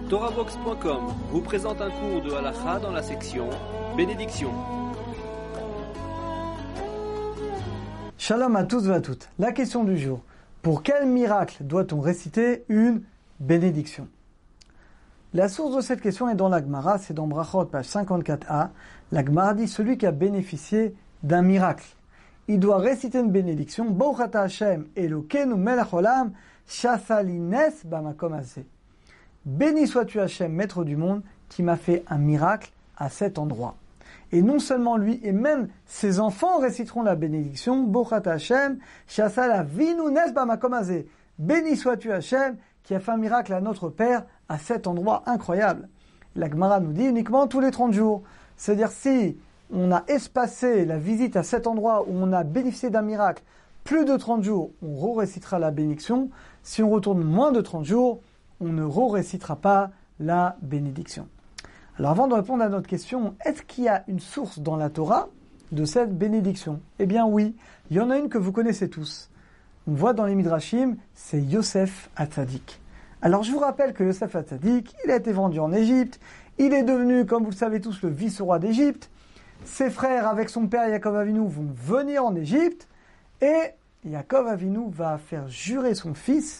TorahBox.com vous présente un cours de halakha dans la section Bénédiction. Shalom à tous et à toutes. La question du jour. Pour quel miracle doit-on réciter une bénédiction? La source de cette question est dans la Gemara, c'est dans Brachot, page 54a. La Gemara dit celui qui a bénéficié d'un miracle. Il doit réciter une bénédiction. Baruch ata Hashem Elokeinu melech olam sha'asali bamakom hazeh. Béni sois-tu Hashem, maître du monde, qui m'a fait un miracle à cet endroit. Et non seulement lui, et même ses enfants réciteront la bénédiction. Baruch ata Hashem sha'asali avinu nes bamakom hazeh. Béni sois-tu Hashem, qui a fait un miracle à notre Père à cet endroit incroyable. La Gemara nous dit uniquement tous les 30 jours. C'est-à-dire si on a espacé la visite à cet endroit où on a bénéficié d'un miracle plus de 30 jours, on récitera la bénédiction. Si on retourne moins de 30 jours, on ne récitera pas la bénédiction. Alors avant de répondre à notre question, est-ce qu'il y a une source dans la Torah de cette bénédiction? Eh bien oui, il y en a une que vous connaissez tous. On voit dans les Midrashim, c'est Yosef Hatzadik. Alors je vous rappelle que Yosef Hatzadik, il a été vendu en Égypte, il est devenu, comme vous le savez tous, le vice-roi d'Égypte. Ses frères, avec son père Yaakov Avinu, vont venir en Égypte, et Yaakov Avinu va faire jurer son fils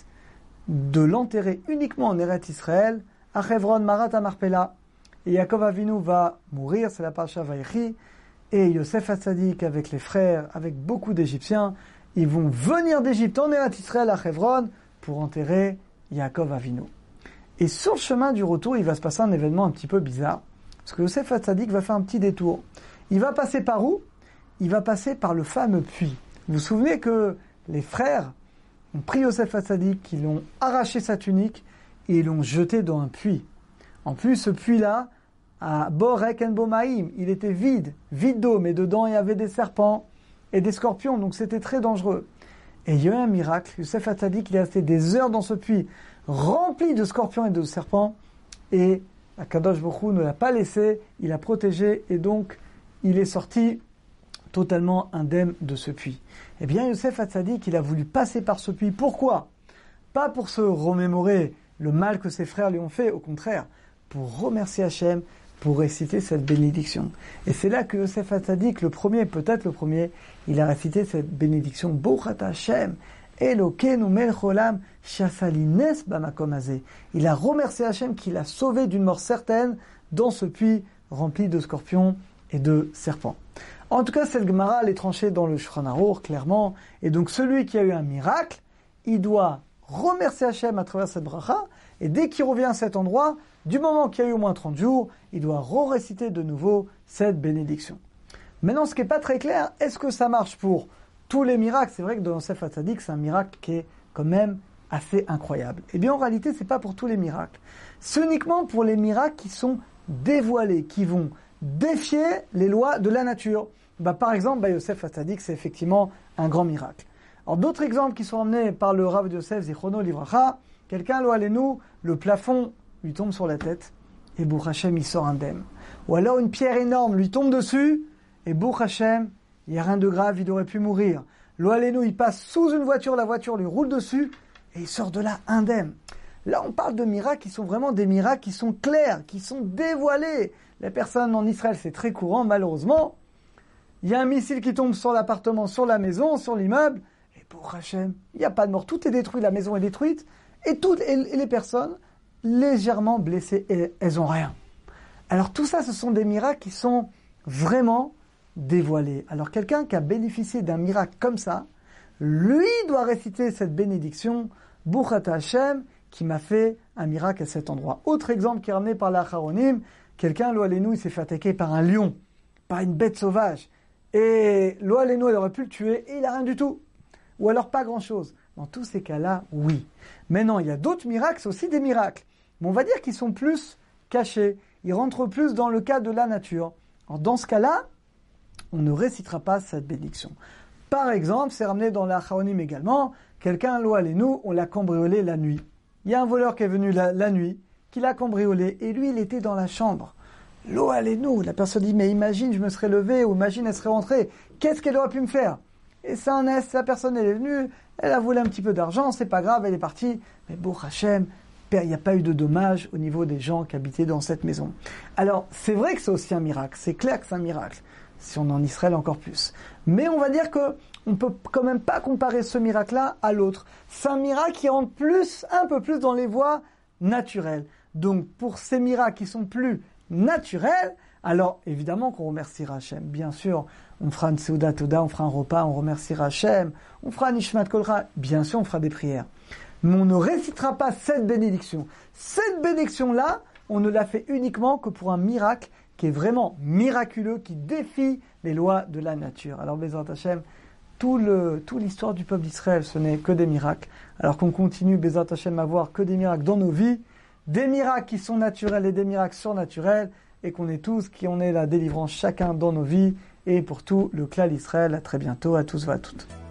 de l'enterrer uniquement en Eretz Israël, à Hebron, Marat Marpella. Et Yaakov Avinu va mourir, c'est la Parasha Vayechi, et Yosef Hatzadik, avec les frères, avec beaucoup d'Égyptiens, ils vont venir d'Égypte en Eretz Israël, à Hebron, pour enterrer Yaakov Avinu. Et sur le chemin du retour, il va se passer un événement un petit peu bizarre, parce que Yosef Hatzadik va faire un petit détour. Il va passer par où? Il va passer par le fameux puits. Vous vous souvenez que les frères ont pris Yosef Hatzadik, ils l'ont arraché sa tunique et ils l'ont jeté dans un puits. En plus, ce puits-là, à Borek en Bomaïm, il était vide d'eau, mais dedans il y avait des serpents et des scorpions, donc c'était très dangereux. Et il y a eu un miracle, Yosef Hatzadik, il est resté des heures dans ce puits, rempli de scorpions et de serpents, et Akadosh Baruch Hu ne l'a pas laissé, il l'a protégé, et donc il est sorti totalement indemne de ce puits. Eh bien, Yosef Hatzadik, il a voulu passer par ce puits. Pourquoi? Pas pour se remémorer le mal que ses frères lui ont fait, au contraire, pour remercier Hachem, pour réciter cette bénédiction. Et c'est là que Yosef Hatzadik, peut-être le premier, il a récité cette bénédiction. Baruch ata Hashem, Elokeinu melech olam, sha'asali nes bamakom hazeh. Il a remercié Hachem qui l'a sauvé d'une mort certaine dans ce puits rempli de scorpions et de serpents. En tout cas, cette Gemara, elle est tranchée dans le Shulchan Aruch, clairement. Et donc, celui qui a eu un miracle, il doit remercier Hachem à travers cette bracha. Et dès qu'il revient à cet endroit, du moment qu'il y a eu au moins 30 jours, il doit réciter de nouveau cette bénédiction. Maintenant, ce qui n'est pas très clair, est-ce que ça marche pour tous les miracles? C'est vrai que dans Yosef Hatzadik, c'est un miracle qui est quand même assez incroyable. Eh bien, en réalité, c'est pas pour tous les miracles. C'est uniquement pour les miracles qui sont dévoilés, qui vont défier les lois de la nature. Par exemple, Yosef Hatzadik, c'est effectivement un grand miracle. Alors, d'autres exemples qui sont emmenés par le Rav de Yosef, Zichrono Livracha, quelqu'un, lo alenu, le plafond lui tombe sur la tête, et Baruch Hashem, il sort indemne. Ou alors, une pierre énorme lui tombe dessus, et Baruch Hashem, il n'y a rien de grave, il aurait pu mourir. Lo alenu, il passe sous une voiture, la voiture lui roule dessus, et il sort de là indemne. Là, on parle de miracles qui sont vraiment des miracles qui sont clairs, qui sont dévoilés. Les personnes en Israël, c'est très courant, malheureusement. Il y a un missile qui tombe sur l'appartement, sur la maison, sur l'immeuble, et pour Hachem, il n'y a pas de mort. Tout est détruit, la maison est détruite, et les personnes légèrement blessées, et elles n'ont rien. Alors tout ça, ce sont des miracles qui sont vraiment dévoilés. Alors quelqu'un qui a bénéficié d'un miracle comme ça, lui doit réciter cette bénédiction, Baruch ata Hashem, qui m'a fait un miracle à cet endroit. Autre exemple qui est ramené par l'Acharonim, quelqu'un, lo alenu, il s'est fait attaquer par un lion, par une bête sauvage. Et lo alenu, elle aurait pu le tuer et il n'a rien du tout. Ou alors pas grand-chose. Dans tous ces cas-là, oui. Maintenant, il y a d'autres miracles, c'est aussi des miracles. Mais on va dire qu'ils sont plus cachés. Ils rentrent plus dans le cas de la nature. Alors dans ce cas-là, on ne récitera pas cette bénédiction. Par exemple, c'est ramené dans l'Acharonim également, quelqu'un, lo alenu, on l'a cambriolé la nuit. Il y a un voleur qui est venu la nuit, qui l'a cambriolé, et lui, il était dans la chambre. Lo alenu, la personne dit, mais imagine, je me serais levé, ou imagine, elle serait rentrée. Qu'est-ce qu'elle aurait pu me faire? Et c'est la personne, elle est venue, elle a volé un petit peu d'argent, c'est pas grave, elle est partie. Mais Baruch Hashem, il n'y a pas eu de dommages au niveau des gens qui habitaient dans cette maison. Alors, c'est vrai que c'est aussi un miracle, c'est clair que c'est un miracle, si on est en Israël encore plus. Mais on va dire que on peut quand même pas comparer ce miracle-là à l'autre. C'est un miracle qui rentre un peu plus dans les voies naturelles. Donc, pour ces miracles qui sont plus naturels, alors évidemment qu'on remerciera Hachem. Bien sûr, on fera une Seudat Toda, on fera un repas, on remerciera Hachem, on fera un Nishmat Kolcha, bien sûr on fera des prières. Mais on ne récitera pas cette bénédiction. Cette bénédiction-là, on ne l'a fait uniquement que pour un miracle qui est vraiment miraculeux, qui défie les lois de la nature. Alors, Bezrat Hashem, toute l'histoire du peuple d'Israël, ce n'est que des miracles. Alors qu'on continue, Bezrat Hashem, à voir que des miracles dans nos vies, des miracles qui sont naturels et des miracles surnaturels, et qu'on ait tous, qui en ait la délivrance chacun dans nos vies, et pour tout le clan d'Israël. À très bientôt, à tous et à toutes.